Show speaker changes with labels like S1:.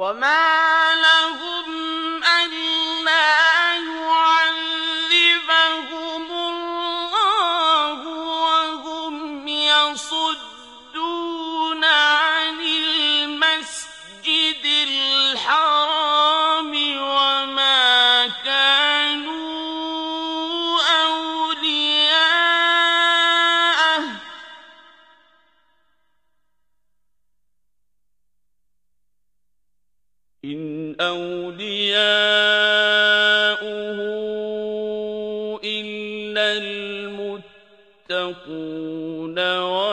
S1: وما لهم ألا يعذبهم الله وهم يصدون عن المسجد الحرام وما كانوا أولياءه إن أولياؤه إلا المتقون